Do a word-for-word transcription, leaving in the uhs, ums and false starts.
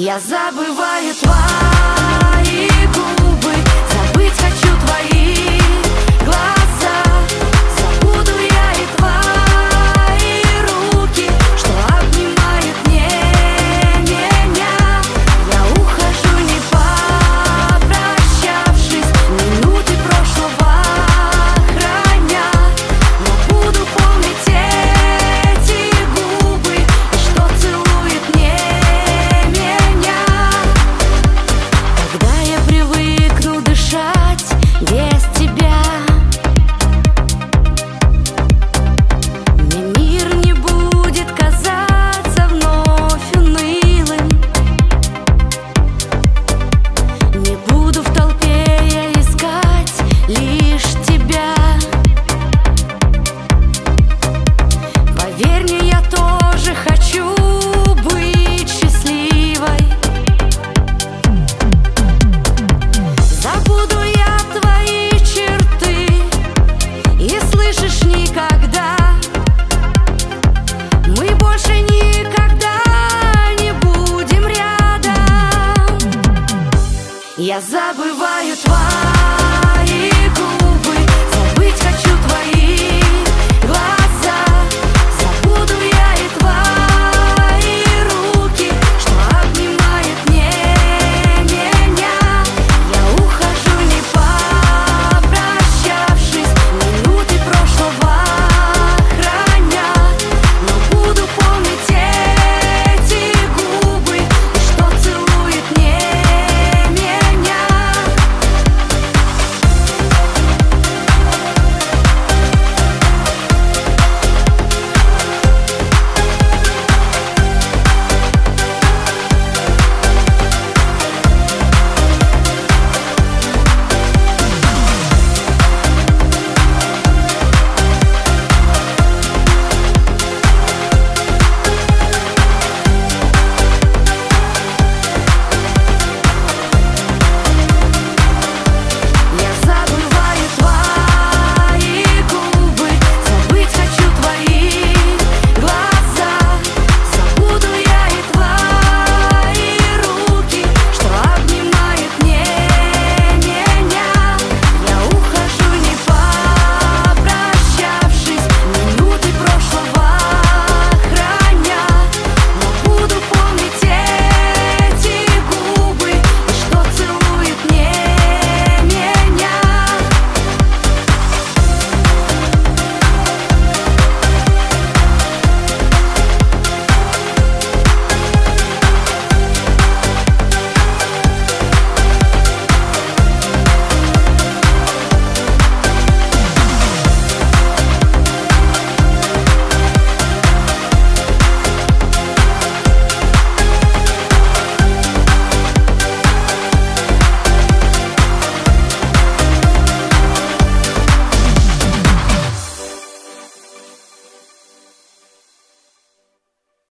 Я забываю твои губы, забыть хочу твои глаза. Забуду я и твои руки, что обнимают не меня. Я ухожу, не попрощавшись, минуты прошлого храня. Но буду помнить эти губы, и что целует не меня. Когда я привыкну дышать без тебя, мне мир не будет казаться вновь унылым. Не буду в толпе я искать лишь тебя. Поверь мне, я тоже хочу быть счастливой. Забуду я твои черты, и слышишь, никогда мы больше никогда не будем рядом. Я забываю твои